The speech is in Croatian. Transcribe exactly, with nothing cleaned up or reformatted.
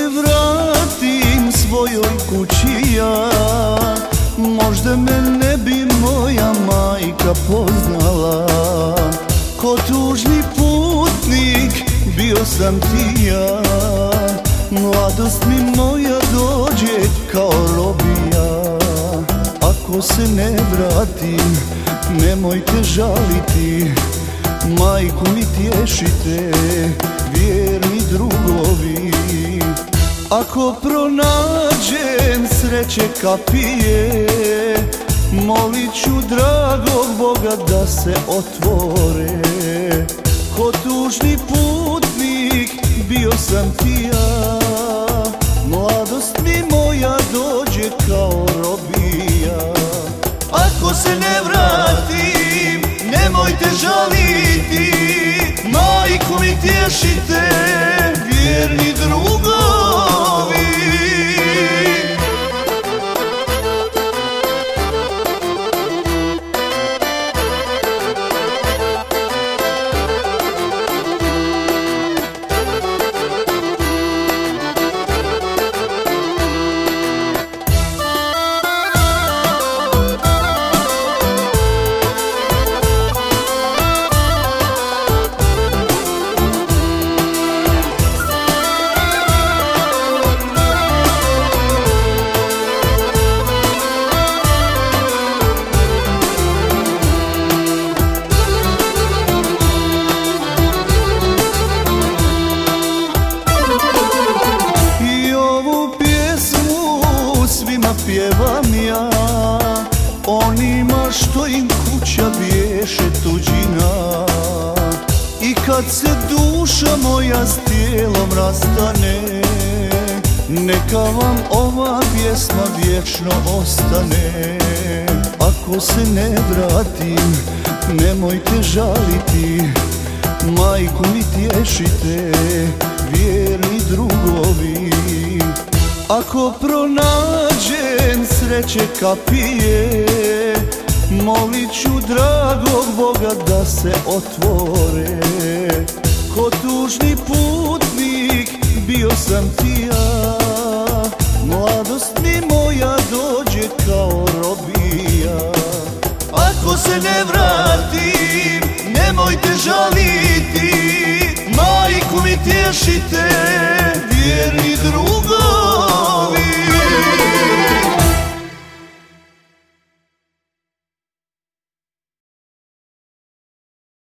se vratim svojoj kući ja, možda me ne bi moja majka poznala. Ko tužni putnik bio sam ti ja, mladost mi moja dođe kao robija. Ako se ne vratim, nemojte žaliti, majku mi tješite, vjerni drugovi. Ako pronađem sreće kapije, molit ću dragog Boga da se otvore. Ko tužni putnik bio sam ti ja, mladost mi moja dođe kao robija. Ako se ne vratim, nemojte žaliti, majku mi tješite, vjerni drugovi. Pjevam ja onima što im kuća bješe tuđina, i kad se duša moja s tijelom rastane, neka vam ova pjesma vječno ostane. Ako se ne vratim, nemojte žaliti, majku mi tješite, vjerni drugovi. Ako pronađem sreće kapije, molit ću dragog Boga da se otvore. Ko tužni putnik bio sam ti ja, mladost mi moja dođe kao robija. Ako se ne vratim, nemojte žaliti, majku mi tješite,